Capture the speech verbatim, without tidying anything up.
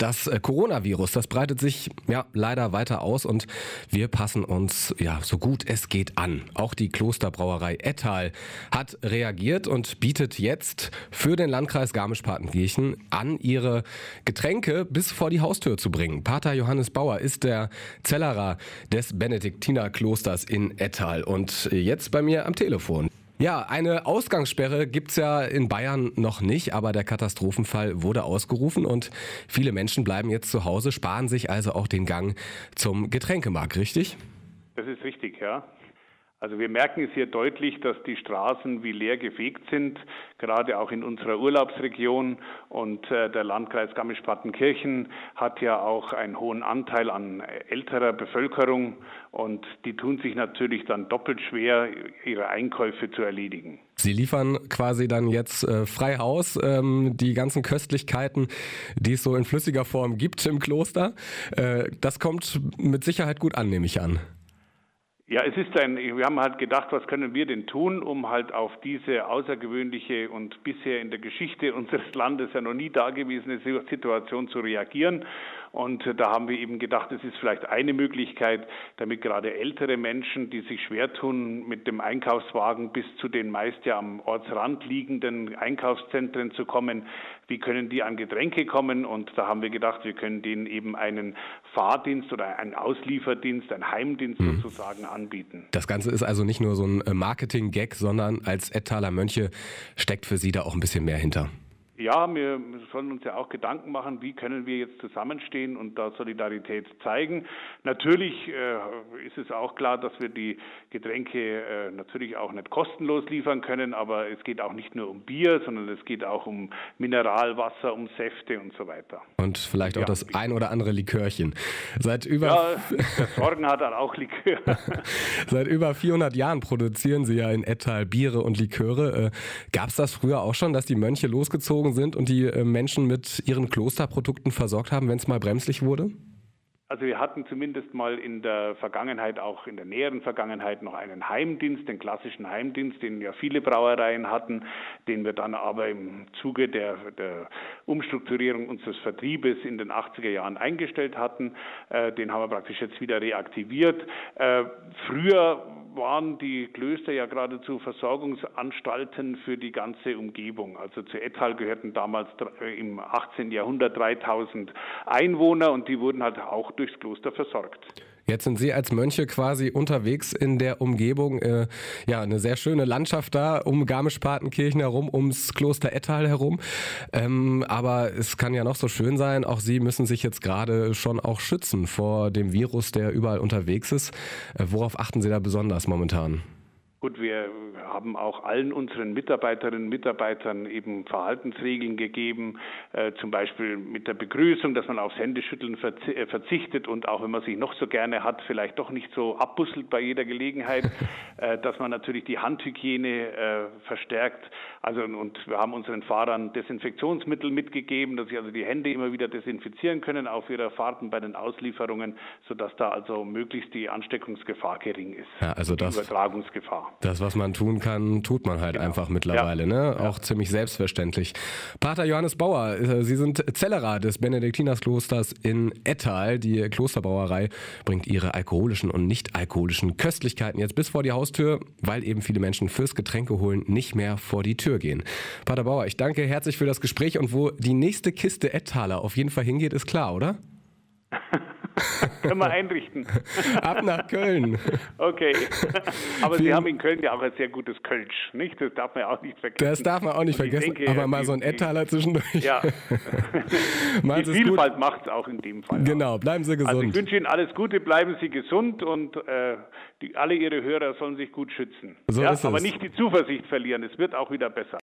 Das äh, Coronavirus, das breitet sich ja leider weiter aus und wir passen uns ja so gut es geht an. Auch die Klosterbrauerei Ettal hat reagiert und bietet jetzt für den Landkreis Garmisch-Partenkirchen an, ihre Getränke bis vor die Haustür zu bringen. Pater Johannes Bauer ist der Zellerer des Benediktinerklosters in Ettal und jetzt bei mir am Telefon. Ja, eine Ausgangssperre gibt's ja in Bayern noch nicht, aber der Katastrophenfall wurde ausgerufen und viele Menschen bleiben jetzt zu Hause, sparen sich also auch den Gang zum Getränkemarkt, richtig? Das ist richtig, ja. Also wir merken es hier deutlich, dass die Straßen wie leer gefegt sind, gerade auch in unserer Urlaubsregion. Und äh, der Landkreis Garmisch-Partenkirchen hat ja auch einen hohen Anteil an älterer Bevölkerung und die tun sich natürlich dann doppelt schwer, ihre Einkäufe zu erledigen. Sie liefern quasi dann jetzt äh, frei Haus, ähm, die ganzen Köstlichkeiten, die es so in flüssiger Form gibt im Kloster. Äh, das kommt mit Sicherheit gut an, nehme ich an. Ja, es ist ein, wir haben halt gedacht, was können wir denn tun, um halt auf diese außergewöhnliche und bisher in der Geschichte unseres Landes ja noch nie dagewesene Situation zu reagieren. Und da haben wir eben gedacht, es ist vielleicht eine Möglichkeit, damit gerade ältere Menschen, die sich schwer tun, mit dem Einkaufswagen bis zu den meist ja am Ortsrand liegenden Einkaufszentren zu kommen, wie können die an Getränke kommen? Und da haben wir gedacht, wir können denen eben einen Fahrdienst oder einen Auslieferdienst, einen Heimdienst mhm. sozusagen anbieten. Das Ganze ist also nicht nur so ein Marketing-Gag, sondern als Ettaler Mönche steckt für Sie da auch ein bisschen mehr hinter. Ja, wir sollen uns ja auch Gedanken machen, wie können wir jetzt zusammenstehen und da Solidarität zeigen. Natürlich äh, ist es auch klar, dass wir die Getränke äh, natürlich auch nicht kostenlos liefern können, aber es geht auch nicht nur um Bier, sondern es geht auch um Mineralwasser, um Säfte und so weiter. Und vielleicht auch ja, das ein oder andere Likörchen. Seit über ja, der Sorgen hat dann auch Likör. Seit über vierhundert Jahren produzieren Sie ja in Ettal Biere und Liköre. Äh, Gab es das früher auch schon, dass die Mönche losgezogen sind und die Menschen mit ihren Klosterprodukten versorgt haben, wenn es mal bremslich wurde? Also wir hatten zumindest mal in der Vergangenheit, auch in der näheren Vergangenheit, noch einen Heimdienst, den klassischen Heimdienst, den ja viele Brauereien hatten, den wir dann aber im Zuge der, der Umstrukturierung unseres Vertriebes in den achtziger Jahren eingestellt hatten. Äh, den haben wir praktisch jetzt wieder reaktiviert. Äh, früher waren die Klöster ja geradezu Versorgungsanstalten für die ganze Umgebung. Also zu Ettal gehörten damals im achtzehnten Jahrhundert dreitausend Einwohner und die wurden halt auch durchs Kloster versorgt. Jetzt sind Sie als Mönche quasi unterwegs in der Umgebung. Äh, ja, eine sehr schöne Landschaft da um Garmisch-Partenkirchen herum, ums Kloster Ettal herum. Ähm, aber es kann ja noch so schön sein, auch Sie müssen sich jetzt gerade schon auch schützen vor dem Virus, der überall unterwegs ist. Äh, worauf achten Sie da besonders momentan? Gut, wir haben auch allen unseren Mitarbeiterinnen und Mitarbeitern eben Verhaltensregeln gegeben, äh, zum Beispiel mit der Begrüßung, dass man aufs Händeschütteln verzichtet und auch wenn man sich noch so gerne hat, vielleicht doch nicht so abbusselt bei jeder Gelegenheit, äh, dass man natürlich die Handhygiene äh, verstärkt. Also und wir haben unseren Fahrern Desinfektionsmittel mitgegeben, dass sie also die Hände immer wieder desinfizieren können auf ihrer Fahrten bei den Auslieferungen, sodass da also möglichst die Ansteckungsgefahr gering ist, ja, also die das Übertragungsgefahr. Das, was man tun kann, tut man halt genau. einfach mittlerweile, ja. ne? Auch ja. ziemlich selbstverständlich. Pater Johannes Bauer, Sie sind Zellerer des Benediktinersklosters in Ettal. Die Klosterbrauerei bringt ihre alkoholischen und nicht alkoholischen Köstlichkeiten jetzt bis vor die Haustür, weil eben viele Menschen fürs Getränke holen nicht mehr vor die Tür gehen. Pater Bauer, ich danke herzlich für das Gespräch und wo die nächste Kiste Ettaler auf jeden Fall hingeht, ist klar, oder? Können wir einrichten. Ab nach Köln. Okay. Aber Vielen Sie haben in Köln ja auch ein sehr gutes Kölsch, nicht? Das darf man ja auch nicht vergessen. Das darf man auch nicht Und vergessen, denke, aber mal die, so ein Ettaler zwischendurch. Ja. Die Vielfalt macht es auch in dem Fall. Genau, bleiben Sie gesund. Also ich wünsche Ihnen alles Gute, bleiben Sie gesund und äh, die, alle Ihre Hörer sollen sich gut schützen. So ja? ist es. Aber nicht die Zuversicht verlieren, es wird auch wieder besser.